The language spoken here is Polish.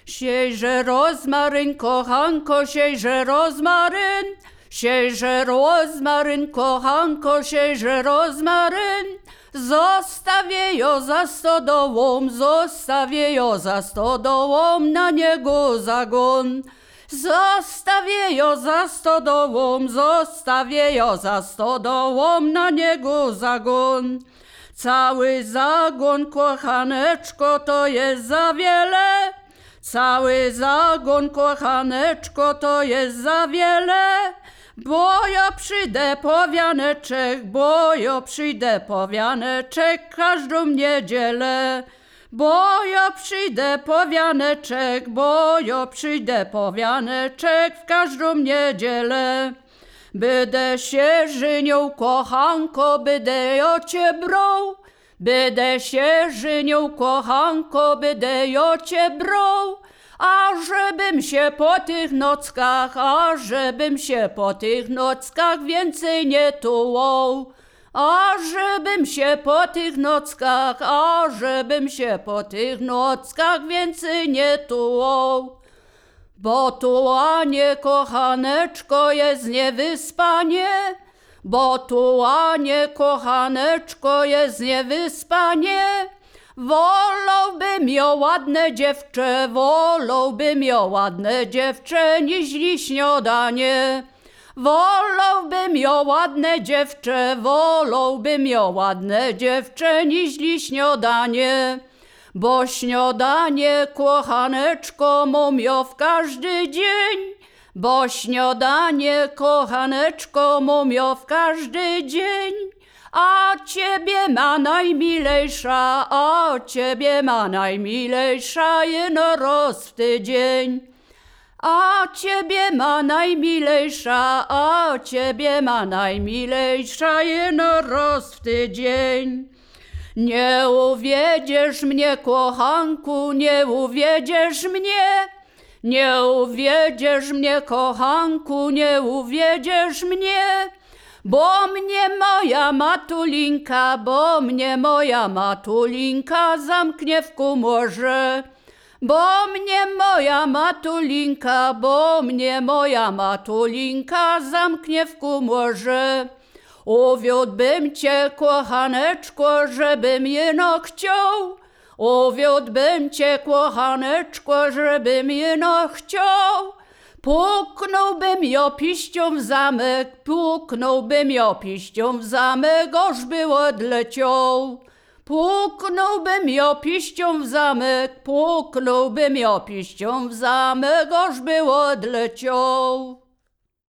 Siejże rozmaryn, kochanko, siejże rozmaryn. Siejże rozmaryn, kochanko, siejże rozmaryn. Zostawię ją za stodołą, zostawię ją za stodołą, na niego zagon. Zostawię ją za stodołą, zostawię ją za stodołą, na niego zagon. Cały zagon, kochaneczko, to jest za wiele. Cały zagon, kochaneczko, to jest za wiele. Bo ja przyjdę po wianeczek, bo ja przyjdę po wianeczek każdą niedzielę. Bo ja przyjdę po wianeczek, bo ja przyjdę po wianeczek w każdą niedzielę. Będę się żynił, kochanko, będę ja cię brał. Będę się żynił, kochanko, będę ja cię brał. A żebym się po tych nockach, a żebym się po tych nockach więcej nie tułał. A żebym się po tych nockach, a żebym się po tych nockach więcej nie tułał. Bo tułanie, kochaneczko, jest niewyspanie. Bo tułanie, kochaneczko, jest niewyspanie. Wolałbym ją ładne dziewczę, wolałbym ją ładne dziewczę, niźli śniadanie. Wolałbym ją ładne dziewczę, wolałbym ją ładne dziewczę, niźli śniadanie. Bo śniadanie, kochaneczko, mam ją w każdy dzień. Bo śniadanie, kochaneczko, mam ją w każdy dzień. A ciebie ma najmilejsza, a ciebie ma najmilejsza jeno raz w tydzień. A ciebie ma najmilejsza, a ciebie ma najmilejsza jeno raz w tydzień. Nie uwiedziesz mnie, kochanku, nie uwiedziesz mnie. Nie uwiedziesz mnie, kochanku, nie uwiedziesz mnie. Bo mnie moja matulinka, bo mnie moja matulinka zamknie w komorze. Bo mnie moja matulinka, bo mnie moja matulinka zamknie w komorze. Uwiódłbym cię, kochaneczko, żebym jeno chciał. Uwiódłbym cię, kochaneczko, żebym jeno chciał. Puknąłbym ją piścią w zamek, puknąłbym ją piścią w zamek, aż by odleciał. Puknąłbym ją piścią w zamek, puknąłbym ją piścią w zamek, aż by odleciał.